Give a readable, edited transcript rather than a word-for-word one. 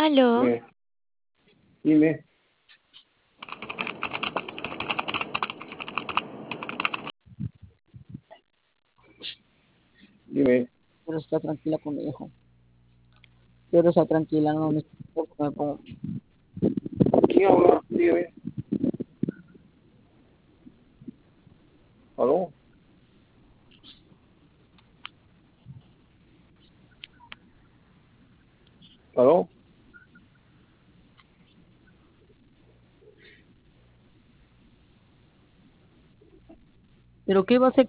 Aló, Dime, dime, dime. Quiero estar tranquila con mi hijo. Quiero estar tranquila, no necesito que me ponga. ¿Quién habla? Dígame. ¿Aló? ¿Aló? Pero ¿qué va a hacer